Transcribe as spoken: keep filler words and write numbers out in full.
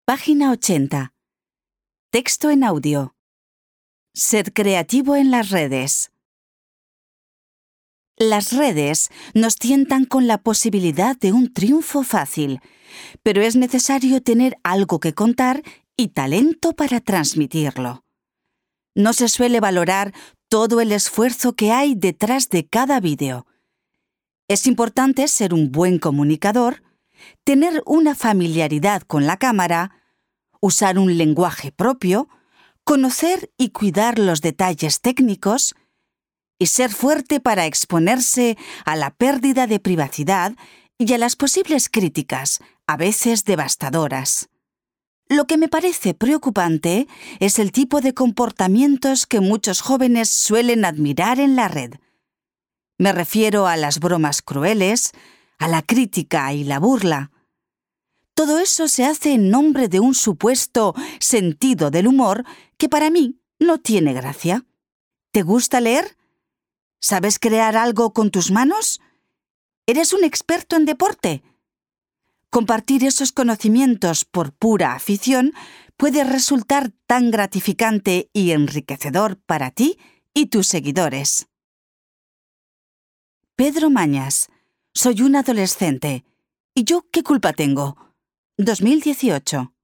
Página ochenta. Texto en audio. Sed creativo en las redes. Las redes nos tientan con la posibilidad de un triunfo fácil, pero es necesario tener algo que contar y talento para transmitirlo. No se suele valorar todo el esfuerzo que hay detrás de cada vídeo. Es importante ser un buen comunicador, tener una familiaridad con la cámara, usar un lenguaje propio, conocer y cuidar los detalles técnicos y ser fuerte para exponerse a la pérdida de privacidad y a las posibles críticas, a veces devastadoras. Lo que me parece preocupante es el tipo de comportamientos que muchos jóvenes suelen admirar en la red. Me refiero a las bromas crueles, a la crítica y la burla. Todo eso se hace en nombre de un supuesto sentido del humor que para mí no tiene gracia. ¿Te gusta leer? ¿Sabes crear algo con tus manos? ¿Eres un experto en deporte? Compartir esos conocimientos por pura afición puede resultar tan gratificante y enriquecedor para ti y tus seguidores. Pedro Mañas. Soy un adolescente. ¿Y yo qué culpa tengo? dos mil dieciocho.